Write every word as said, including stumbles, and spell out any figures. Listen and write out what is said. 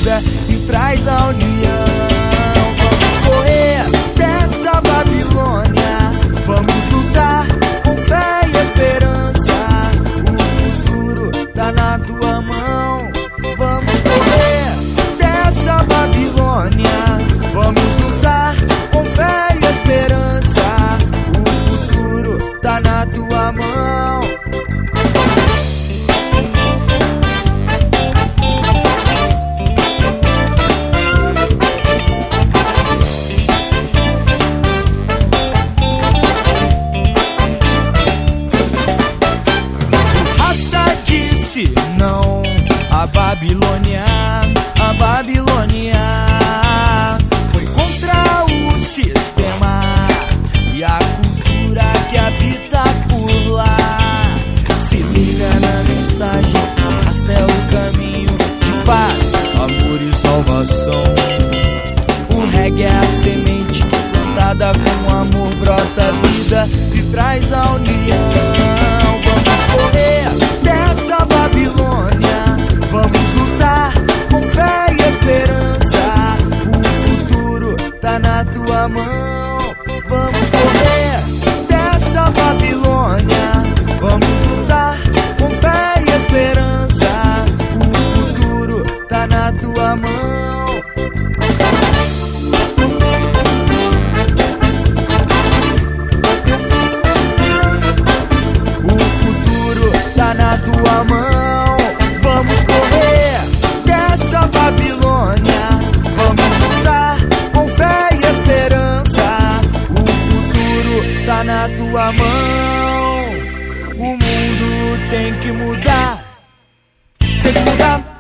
vida e traz a união. Vamos correr dessa Babilônia, vamos lutar com fé e esperança. O futuro tá na tua mão. Vamos correr dessa Babilônia, vamos lutar com fé e esperança. O futuro tá na tua mão. Não, a Babilônia, a Babilônia foi contra o sistema e a cultura que habita por lá. Se liga na mensagem, esta é o caminho de paz, amor e salvação. O reggae é a semente plantada com amor, brota vida e traz a união. Vamos correr dessa Babilônia, vamos lutar com fé e esperança. O futuro tá na tua mão. Vamos correr dessa Babilônia, vamos lutar com fé e esperança. O futuro tá na tua mão. Tá na tua mão. Vamos correr dessa Babilônia, vamos lutar com fé e esperança. O futuro tá na tua mão. O mundo tem que mudar, tem que mudar.